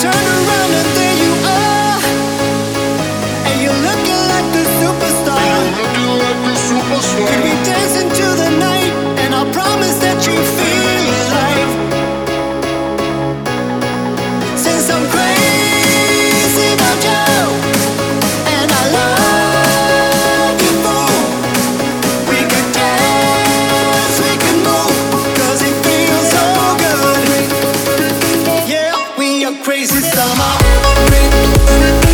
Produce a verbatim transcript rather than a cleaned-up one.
turn around and there you are, and you're looking like the superstar. Could we dance into the night, and I promise that you feel alive. Since I'm crazy about you, and I love you more, we could dance, we could move, 'cause it feels so good. Yeah, we are crazy summer.